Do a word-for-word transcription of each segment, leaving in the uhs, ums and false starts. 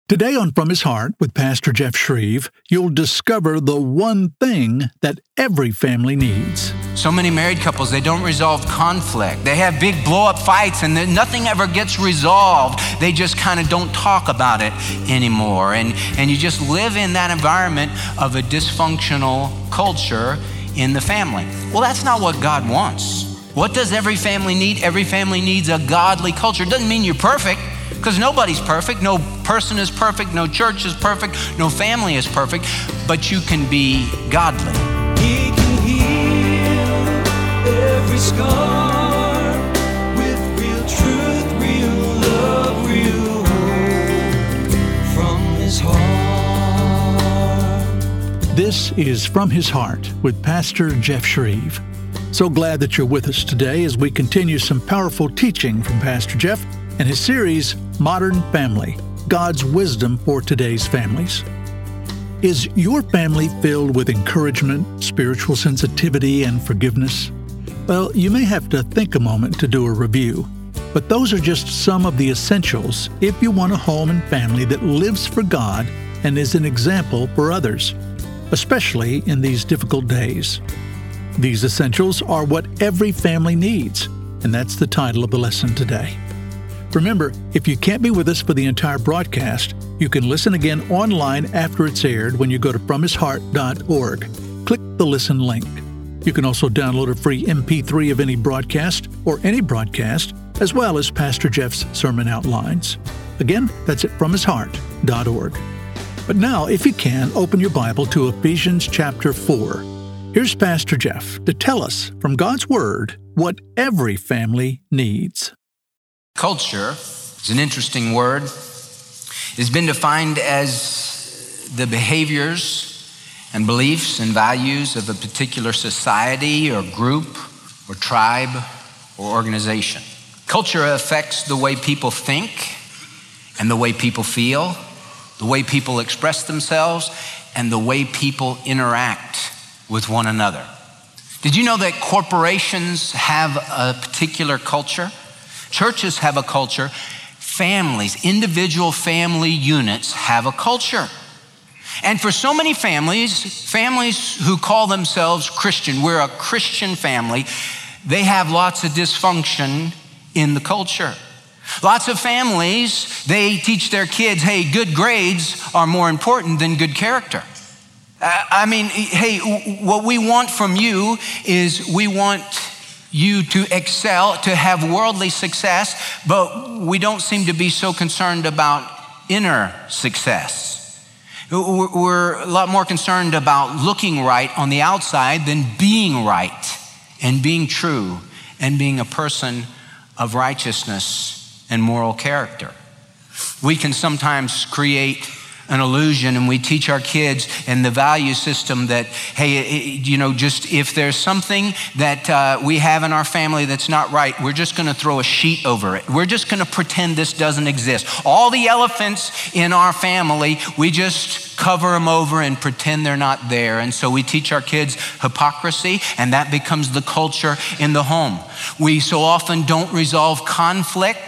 Today on From His Heart with Pastor Jeff Shreve, you'll discover the one thing that every family needs. So many married couples, they don't resolve conflict. They have big blow-up fights and then nothing ever gets resolved. They just kind of don't talk about it anymore. And, and you just live in that environment of a dysfunctional culture in the family. Well, that's not what God wants. What does every family need? Every family needs a godly culture. It doesn't mean you're perfect, because nobody's perfect. No person is perfect. No church is perfect. No family is perfect. But you can be godly. He can heal every scar with real truth, real love, real hope from His heart. This is From His Heart with Pastor Jeff Shreve. So glad that you're with us today as we continue some powerful teaching from Pastor Jeff and his series, Modern Family, God's Wisdom for Today's Families. Is your family filled with encouragement, spiritual sensitivity, and forgiveness? Well, you may have to think a moment to do a review, but those are just some of the essentials if you want a home and family that lives for God and is an example for others, especially in these difficult days. These essentials are what every family needs, and that's the title of the lesson today. Remember, if you can't be with us for the entire broadcast, you can listen again online after it's aired when you go to from his heart dot org. Click the listen link. You can also download a free M P three of any broadcast or any broadcast, as well as Pastor Jeff's sermon outlines. Again, that's at from his heart dot org. But now, if you can, open your Bible to Ephesians chapter four. Here's Pastor Jeff to tell us from God's Word what every family needs. Culture is an interesting word. It's been defined as the behaviors and beliefs and values of a particular society or group or tribe or organization. Culture affects the way people think and the way people feel, the way people express themselves, and the way people interact with one another. Did you know that corporations have a particular culture? Churches have a culture. Families, individual family units have a culture. And for so many families, families who call themselves Christian, we're a Christian family, they have lots of dysfunction in the culture. Lots of families, they teach their kids, hey, good grades are more important than good character. Uh, I mean, hey, what we want from you is we want you to excel, to have worldly success, but we don't seem to be so concerned about inner success. We're a lot more concerned about looking right on the outside than being right and being true and being a person of righteousness and moral character. We can sometimes create an illusion, and we teach our kids and the value system that, hey, you know, just if there's something that uh, we have in our family that's not right, we're just gonna throw a sheet over it. We're just gonna pretend this doesn't exist. All the elephants in our family, we just cover them over and pretend they're not there. And so we teach our kids hypocrisy, and that becomes the culture in the home. We so often don't resolve conflict.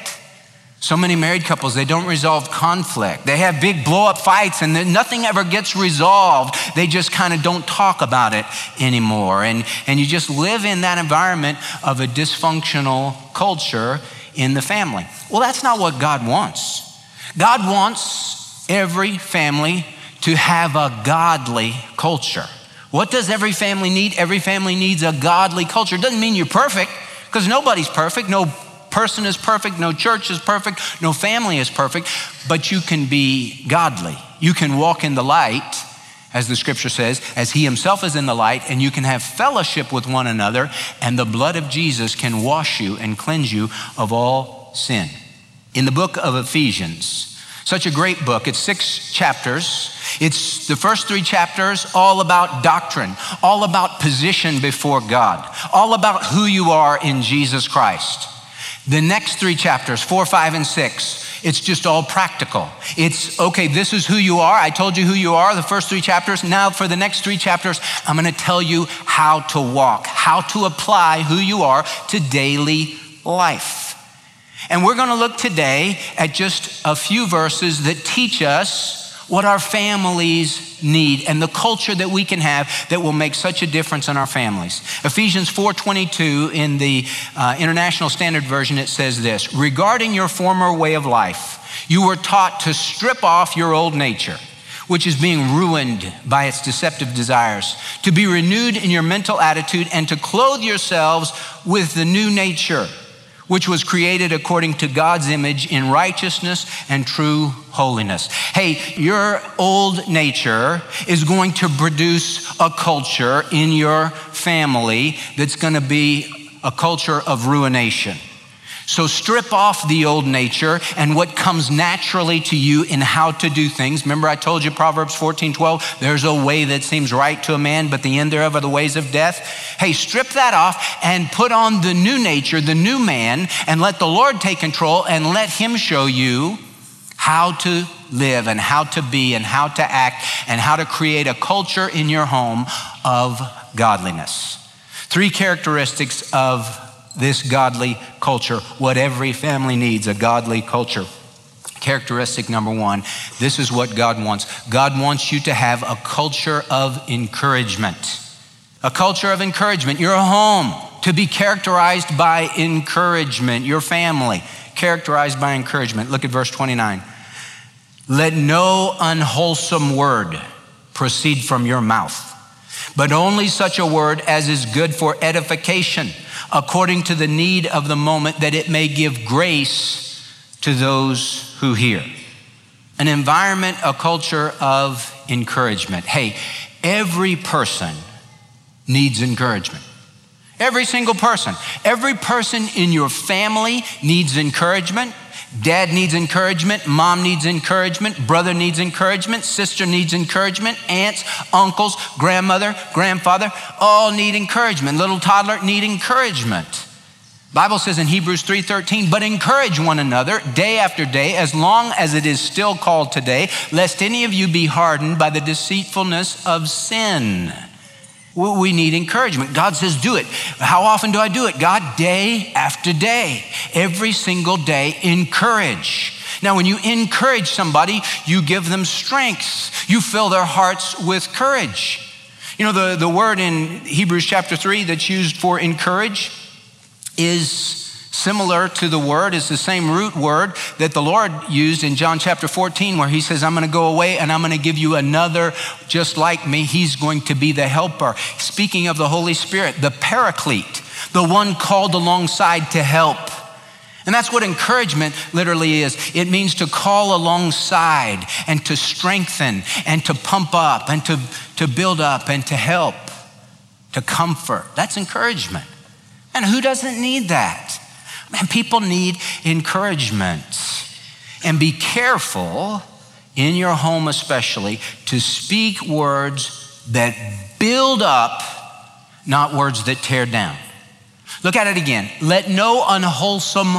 So many married couples, they don't resolve conflict. They have big blow-up fights and then nothing ever gets resolved. They just kind of don't talk about it anymore. And, and you just live in that environment of a dysfunctional culture in the family. Well, that's not what God wants. God wants every family to have a godly culture. What does every family need? Every family needs a godly culture. It doesn't mean you're perfect, because nobody's perfect. No person is perfect, no church is perfect, no family is perfect, but you can be godly. You can walk in the light, as the scripture says, as he himself is in the light, and you can have fellowship with one another, and the blood of Jesus can wash you and cleanse you of all sin. In the book of Ephesians, such a great book, it's six chapters. It's the first three chapters all about doctrine, all about position before God, all about who you are in Jesus Christ. The next three chapters, four, five, and six, it's just all practical. It's, okay, this is who you are. I told you who you are, the first three chapters. Now for the next three chapters, I'm gonna tell you how to walk, how to apply who you are to daily life. And we're going to look today at just a few verses that teach us what our families need and the culture that we can have that will make such a difference in our families. Ephesians four twenty-two in the uh, International Standard Version, it says this: regarding your former way of life, you were taught to strip off your old nature, which is being ruined by its deceptive desires, to be renewed in your mental attitude and to clothe yourselves with the new nature, which was created according to God's image in righteousness and true holiness. Hey, your old nature is going to produce a culture in your family that's going to be a culture of ruination. So strip off the old nature and what comes naturally to you in how to do things. Remember I told you Proverbs fourteen twelve, there's a way that seems right to a man, but the end thereof are the ways of death. Hey, strip that off and put on the new nature, the new man, and let the Lord take control and let him show you how to live and how to be and how to act and how to create a culture in your home of godliness. Three characteristics of this godly culture, what every family needs, a godly culture. Characteristic number one, this is what God wants. God wants you to have a culture of encouragement. A culture of encouragement. Your home to be characterized by encouragement. Your family characterized by encouragement. Look at verse twenty-nine. Let no unwholesome word proceed from your mouth, but only such a word as is good for edification, according to the need of the moment, that it may give grace to those who hear. An environment, a culture of encouragement. Hey, every person needs encouragement. Every single person. Every person in your family needs encouragement. Dad needs encouragement, mom needs encouragement, brother needs encouragement, sister needs encouragement, aunts, uncles, grandmother, grandfather, all need encouragement. Little toddler need encouragement. Bible says in Hebrews three thirteen, but encourage one another day after day, as long as it is still called today, lest any of you be hardened by the deceitfulness of sin. We need encouragement. God says, do it. How often do I do it? God, day after day, every single day, encourage. Now, when you encourage somebody, you give them strength. You fill their hearts with courage. You know, the, the word in Hebrews chapter three that's used for encourage is similar to the word, is the same root word that the Lord used in John chapter fourteen, where he says, I'm going to go away and I'm going to give you another just like me. He's going to be the helper. Speaking of the Holy Spirit, the paraclete, the one called alongside to help. And that's what encouragement literally is. It means to call alongside and to strengthen and to pump up and to, to build up and to help, to comfort. That's encouragement. And who doesn't need that? Man, people need encouragement. And be careful, in your home especially, to speak words that build up, not words that tear down. Look at it again. Let no unwholesome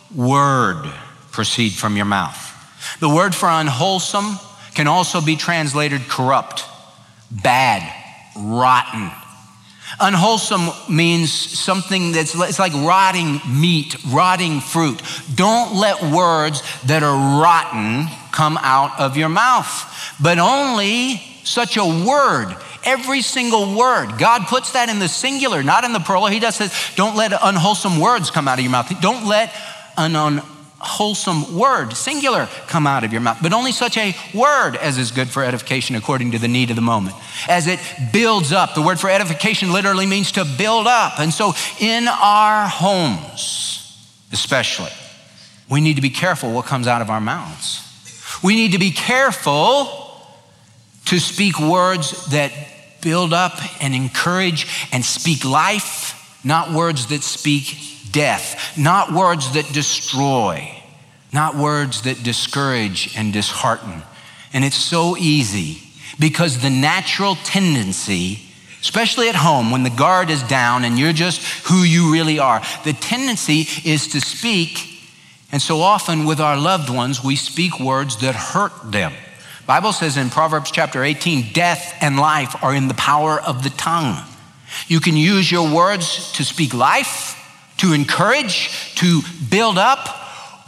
word proceed from your mouth. The word for unwholesome can also be translated corrupt, bad, rotten. Unwholesome means something that's it's like rotting meat, rotting fruit. Don't let words that are rotten come out of your mouth, but only such a word. Every single word. God puts that in the singular, not in the plural. He does says, don't let unwholesome words come out of your mouth. Don't let an unwholesome word, singular, come out of your mouth, but only such a word as is good for edification according to the need of the moment. As it builds up, the word for edification literally means to build up. And so in our homes, especially, we need to be careful what comes out of our mouths. We need to be careful to speak words that build up and encourage and speak life, not words that speak death, not words that destroy, not words that discourage and dishearten. And it's so easy because the natural tendency, especially at home when the guard is down and you're just who you really are, the tendency is to speak. And so often with our loved ones, we speak words that hurt them. Bible says in Proverbs chapter eighteen, death and life are in the power of the tongue. You can use your words to speak life, to encourage, to build up,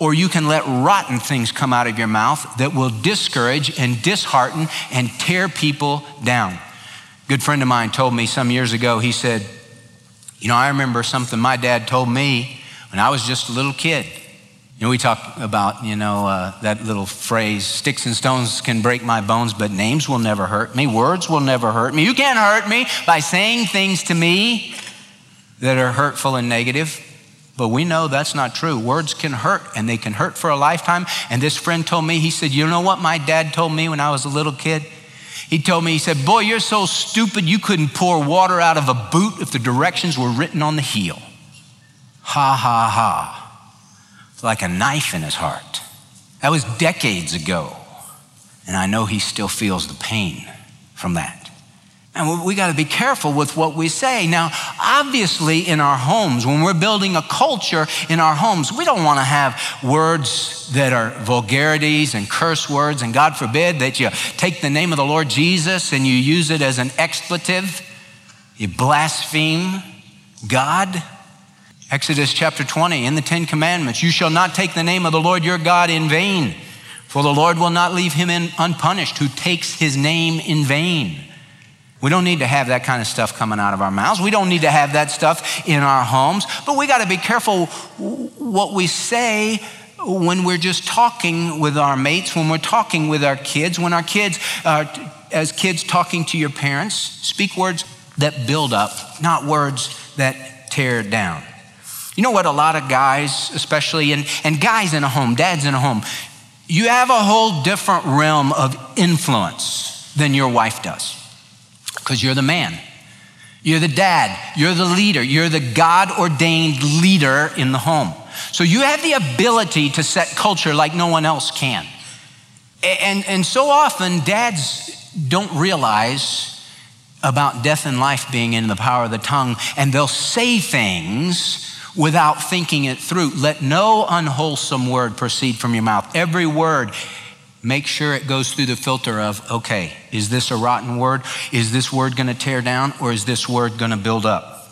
or you can let rotten things come out of your mouth that will discourage and dishearten and tear people down. A good friend of mine told me some years ago, he said, you know, I remember something my dad told me when I was just a little kid. You know, we talk about, you know, uh, that little phrase, sticks and stones can break my bones, but names will never hurt me. Words will never hurt me. You can't hurt me by saying things to me that are hurtful and negative. But we know that's not true. Words can hurt, and they can hurt for a lifetime. And this friend told me, he said, you know what my dad told me when I was a little kid? He told me, he said, boy, you're so stupid you couldn't pour water out of a boot if the directions were written on the heel. Ha, ha, ha. It's like a knife in his heart. That was decades ago. And I know he still feels the pain from that. And we got to be careful with what we say. Now, obviously in our homes, when we're building a culture in our homes, we don't want to have words that are vulgarities and curse words. And God forbid that you take the name of the Lord Jesus and you use it as an expletive. You blaspheme God. Exodus chapter twenty, in the Ten Commandments, you shall not take the name of the Lord your God in vain, for the Lord will not leave him in unpunished who takes his name in vain. We don't need to have that kind of stuff coming out of our mouths. We don't need to have that stuff in our homes, but we got to be careful what we say when we're just talking with our mates, when we're talking with our kids, when our kids, uh, as kids talking to your parents, speak words that build up, not words that tear down. You know what, a lot of guys, especially, and, and guys in a home, dads in a home, you have a whole different realm of influence than your wife does. Because you're the man, you're the dad, you're the leader, you're the God-ordained leader in the home. So you have the ability to set culture like no one else can. And, and so often dads don't realize about death and life being in the power of the tongue, and they'll say things without thinking it through. Let no unwholesome word proceed from your mouth. Every word, make sure it goes through the filter of, okay, is this a rotten word? Is this word gonna tear down, or is this word gonna build up?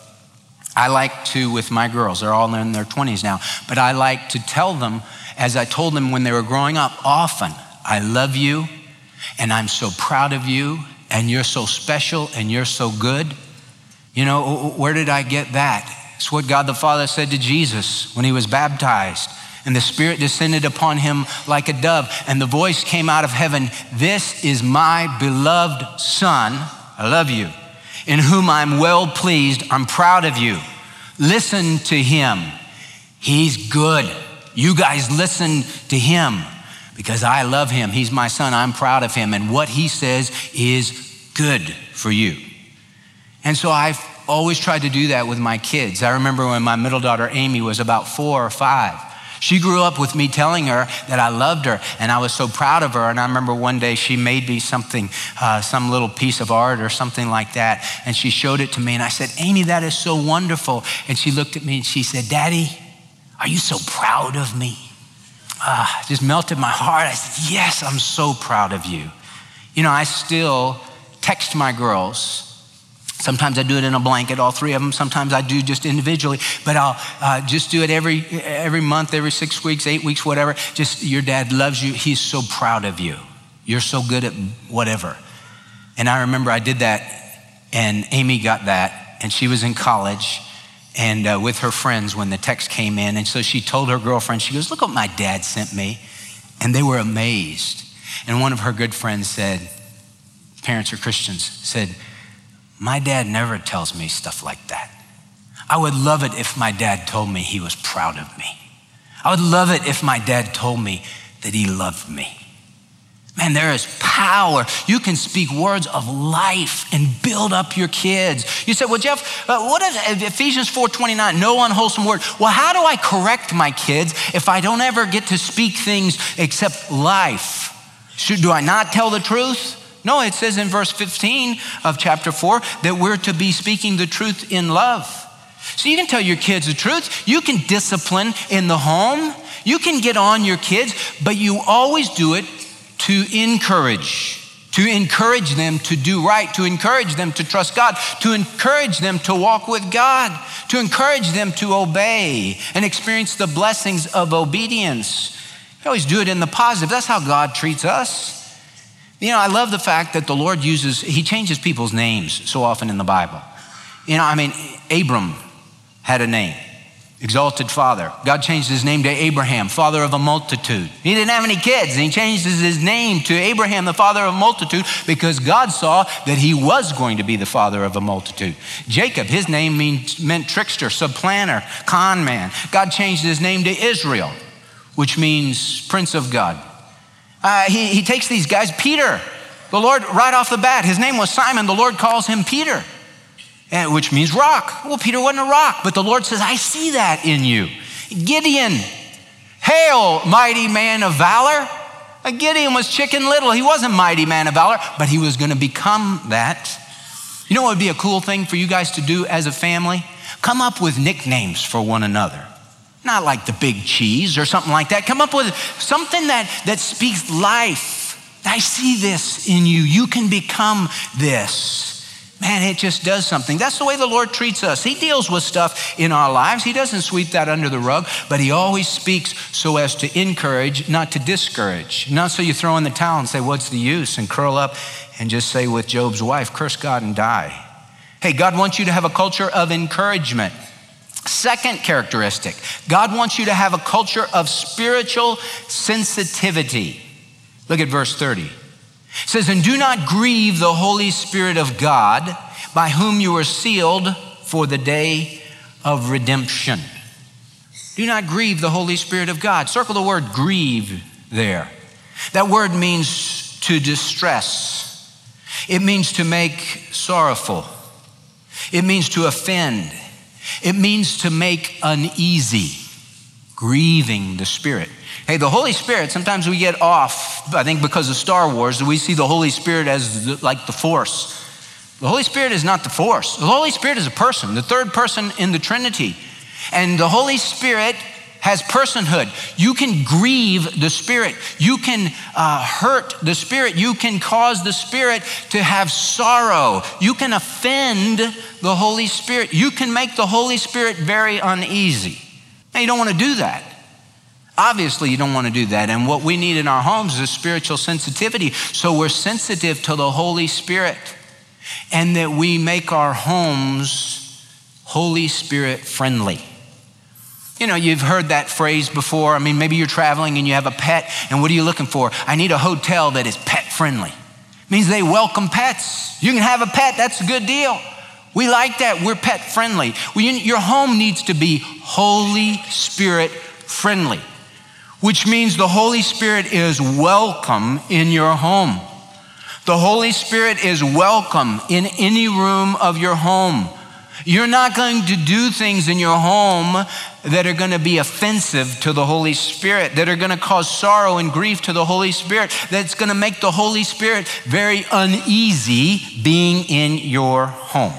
I like to, with my girls, they're all in their twenties now, but I like to tell them, as I told them when they were growing up, often, I love you, and I'm so proud of you, and you're so special, and you're so good. You know, where did I get that? It's what God the Father said to Jesus when he was baptized. And the Spirit descended upon him like a dove. And the voice came out of heaven, this is my beloved Son, I love you, in whom I'm well pleased, I'm proud of you. Listen to him, he's good. You guys listen to him because I love him. He's my son, I'm proud of him. And what he says is good for you. And so I've always tried to do that with my kids. I remember when my middle daughter, Amy, was about four or five. She grew up with me telling her that I loved her and I was so proud of her. And I remember one day she made me something, uh, some little piece of art or something like that. And she showed it to me and I said, Amy, that is so wonderful. And she looked at me and she said, Daddy, are you so proud of me? Ah, it just melted my heart. I said, yes, I'm so proud of you. You know, I still text my girls. Sometimes I do it in a blanket, all three of them. Sometimes I do just individually, but I'll uh, just do it every every month, every six weeks, eight weeks, whatever. Just, your dad loves you. He's so proud of you. You're so good at whatever. And I remember I did that, and Amy got that, and she was in college and uh, with her friends when the text came in. And so she told her girlfriend, she goes, look what my dad sent me. And they were amazed. And one of her good friends said, parents are Christians, said, my dad never tells me stuff like that. I would love it if my dad told me he was proud of me. I would love it if my dad told me that he loved me. Man, there is power. You can speak words of life and build up your kids. You said, well, Jeff, uh, what is Ephesians four twenty-nine, no unwholesome word. Well, how do I correct my kids if I don't ever get to speak things except life? Should, do I not tell the truth? No, it says in verse fifteen of chapter four that we're to be speaking the truth in love. So you can tell your kids the truth. You can discipline in the home. You can get on your kids, but you always do it to encourage. to encourage them to do right, to encourage them to trust God, to encourage them to walk with God, to encourage them to obey and experience the blessings of obedience. You always do it in the positive. That's how God treats us. You know, I love the fact that the Lord uses, he changes people's names so often in the Bible. You know, I mean, Abram had a name, exalted father. God changed his name to Abraham, father of a multitude. He didn't have any kids, and he changed his name to Abraham, the father of a multitude, because God saw that he was going to be the father of a multitude. Jacob, his name means, meant trickster, supplanter, con man. God changed his name to Israel, which means prince of God. Uh, he, he takes these guys. Peter, the Lord, right off the bat, his name was Simon. The Lord calls him Peter, which means rock. Well, Peter wasn't a rock, but the Lord says, I see that in you. Gideon, hail, mighty man of valor. Uh, Gideon was chicken little. He wasn't mighty man of valor, but he was going to become that. You know what would be a cool thing for you guys to do as a family? Come up with nicknames for one another. Not like the big cheese or something like that. Come up with something that, that speaks life. I see this in you. You can become this. Man, it just does something. That's the way the Lord treats us. He deals with stuff in our lives. He doesn't sweep that under the rug, but he always speaks so as to encourage, not to discourage. Not so you throw in the towel and say, what's the use? And curl up and just say with Job's wife, curse God and die. Hey, God wants you to have a culture of encouragement. Second characteristic, God wants you to have a culture of spiritual sensitivity. Look at verse thirty. It says, and do not grieve the Holy Spirit of God, by whom you are sealed for the day of redemption. Do not grieve the Holy Spirit of God. Circle the word grieve there. That word means to distress. It means to make sorrowful. It means to offend. It means to make uneasy, grieving the Spirit. Hey, the Holy Spirit, sometimes we get off, I think because of Star Wars, we see the Holy Spirit as the, like the Force. The Holy Spirit is not the Force. The Holy Spirit is a person, the third person in the Trinity. And the Holy Spirit has personhood. You can grieve the Spirit. You can uh, hurt the Spirit. You can cause the Spirit to have sorrow. You can offend the Holy Spirit. You can make the Holy Spirit very uneasy. Now, you don't want to do that. Obviously, you don't want to do that. And what we need in our homes is spiritual sensitivity. So we're sensitive to the Holy Spirit, and that we make our homes Holy Spirit friendly. You know, you've heard that phrase before. I mean, maybe you're traveling and you have a pet, and what are you looking for? I need a hotel that is pet friendly. It means they welcome pets. You can have a pet, that's a good deal. We like that, we're pet friendly. Well, you, your home needs to be Holy Spirit friendly, which means the Holy Spirit is welcome in your home. The Holy Spirit is welcome in any room of your home. You're not going to do things in your home that are going to be offensive to the Holy Spirit, that are going to cause sorrow and grief to the Holy Spirit, that's going to make the Holy Spirit very uneasy being in your home.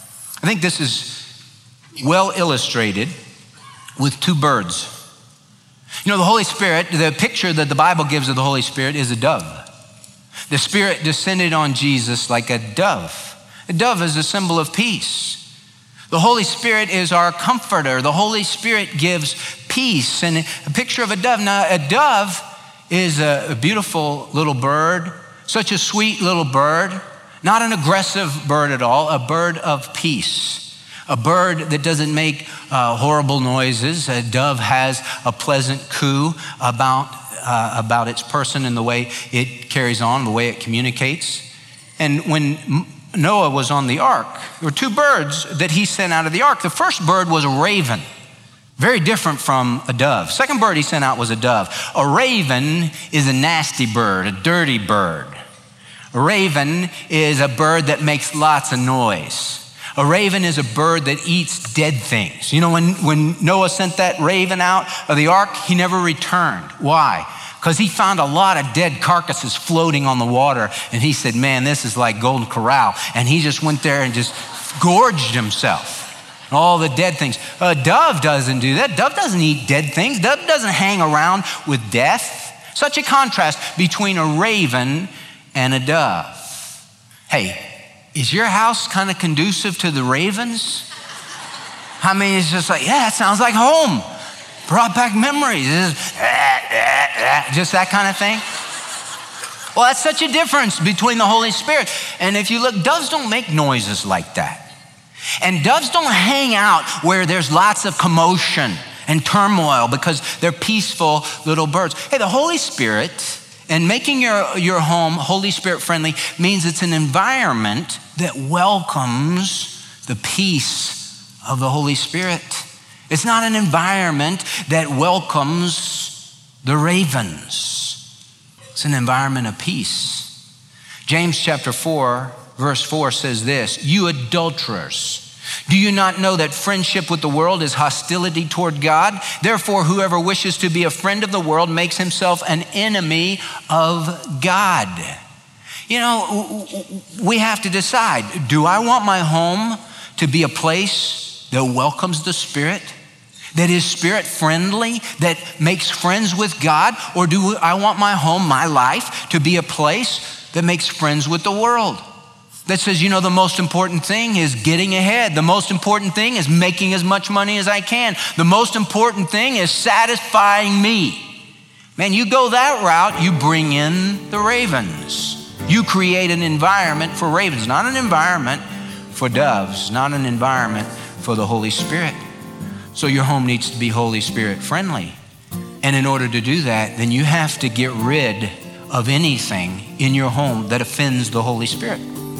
I think this is well illustrated with two birds. You know, the Holy Spirit, the picture that the Bible gives of the Holy Spirit is a dove. The Spirit descended on Jesus like a dove. A dove is a symbol of peace. The Holy Spirit is our comforter. The Holy Spirit gives peace. And a picture of a dove. Now, a dove is a beautiful little bird, such a sweet little bird, not an aggressive bird at all, a bird of peace, a bird that doesn't make uh, horrible noises. A dove has a pleasant coo about, uh, about its person and the way it carries on, the way it communicates. And when Noah was on the ark, there were two birds that he sent out of the ark. The first bird was a raven, very different from a dove. Second bird he sent out was a dove. A raven is a nasty bird, a dirty bird. A raven is a bird that makes lots of noise. A raven is a bird that eats dead things. You know, when, when Noah sent that raven out of the ark, he never returned. Why? Because he found a lot of dead carcasses floating on the water, and he said, man, this is like Golden Corral. And he just went there and just gorged himself. All the dead things. A dove doesn't do that. Dove doesn't eat dead things. Dove doesn't hang around with death. Such a contrast between a raven and a dove. Hey, is your house kind of conducive to the ravens? I mean, it's just like, yeah, it sounds like home. Brought back memories. Just, just that kind of thing. Well, that's such a difference between the Holy Spirit. And if you look, doves don't make noises like that. And doves don't hang out where there's lots of commotion and turmoil because they're peaceful little birds. Hey, the Holy Spirit and making your, your home Holy Spirit friendly means it's an environment that welcomes the peace of the Holy Spirit. It's not an environment that welcomes the ravens. It's an environment of peace. James chapter four, verse four says this, you adulterers, do you not know that friendship with the world is hostility toward God? Therefore, whoever wishes to be a friend of the world makes himself an enemy of God. You know, we have to decide, do I want my home to be a place that welcomes the Spirit, that is Spirit friendly, that makes friends with God? Or do I want my home, my life, to be a place that makes friends with the world? That says, you know, the most important thing is getting ahead. The most important thing is making as much money as I can. The most important thing is satisfying me. Man, you go that route, you bring in the ravens. You create an environment for ravens, not an environment for doves, not an environment for the Holy Spirit. So your home needs to be Holy Spirit friendly. And in order to do that, then you have to get rid of anything in your home that offends the Holy Spirit.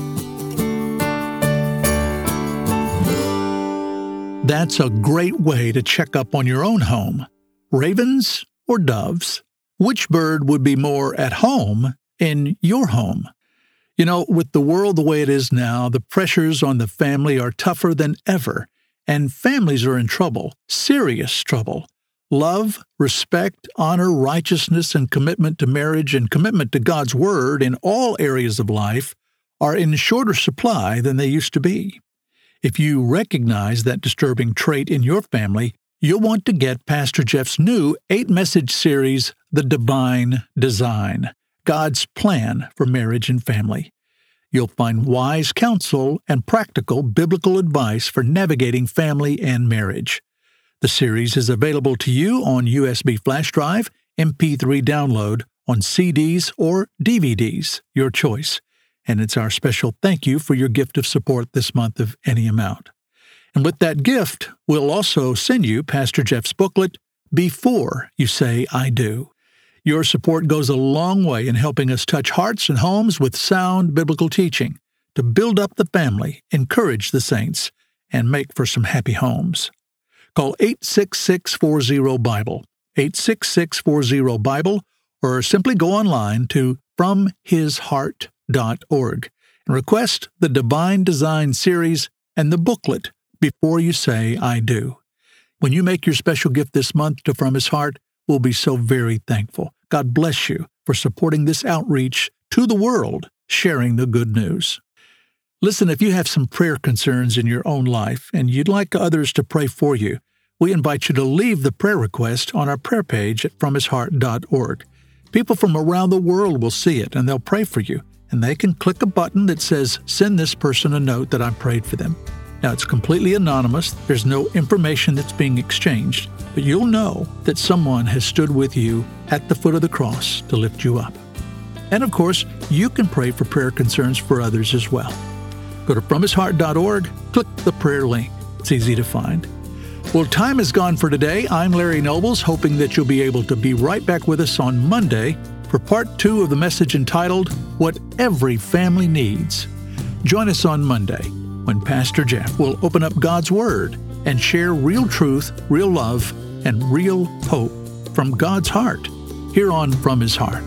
That's a great way to check up on your own home. Ravens or doves? Which bird would be more at home in your home? You know, with the world the way it is now, the pressures on the family are tougher than ever, and families are in trouble, serious trouble. Love, respect, honor, righteousness, and commitment to marriage and commitment to God's Word in all areas of life are in shorter supply than they used to be. If you recognize that disturbing trait in your family, you'll want to get Pastor Jeff's new eight-message series, The Divine Design, God's Plan for Marriage and Family. You'll find wise counsel and practical biblical advice for navigating family and marriage. The series is available to you on U S B flash drive, M P three download, on C Ds or D V Ds, your choice. And it's our special thank you for your gift of support this month of any amount. And with that gift, we'll also send you Pastor Jeff's booklet, Before You Say I Do. Your support goes a long way in helping us touch hearts and homes with sound biblical teaching to build up the family, encourage the saints, and make for some happy homes. Call eight six six, four zero, BIBLE, eight six six, four zero, BIBLE, or simply go online to from his heart dot org and request the Divine Design series and the booklet, Before You Say I Do. When you make your special gift this month to From His Heart, we'll be so very thankful. God bless you for supporting this outreach to the world, sharing the good news. Listen, if you have some prayer concerns in your own life and you'd like others to pray for you, we invite you to leave the prayer request on our prayer page at from his heart dot org. People from around the world will see it and they'll pray for you, and they can click a button that says, send this person a note that I prayed for them. Now, it's completely anonymous. There's no information that's being exchanged, but you'll know that someone has stood with you at the foot of the cross to lift you up. And of course, you can pray for prayer concerns for others as well. Go to from his heart dot org, click the prayer link. It's easy to find. Well, time is gone for today. I'm Larry Nobles, hoping that you'll be able to be right back with us on Monday for part two of the message entitled, What Every Family Needs. Join us on Monday when Pastor Jeff will open up God's Word and share real truth, real love, and real hope from God's heart here on From His Heart.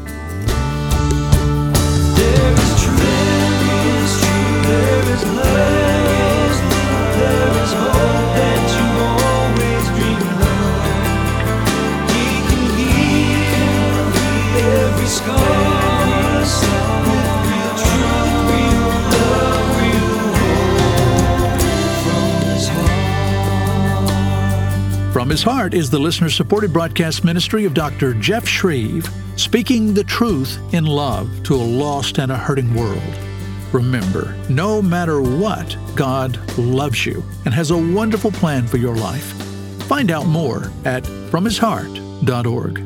There is truth, there is truth, there is love, there is hope that you always dreamed of. He can heal every scar with real truth, real love, real hope from His heart. From From His Heart is the listener-supported broadcast ministry of Doctor Jeff Shreve, speaking the truth in love to a lost and a hurting world. Remember, no matter what, God loves you and has a wonderful plan for your life. Find out more at from his heart dot org.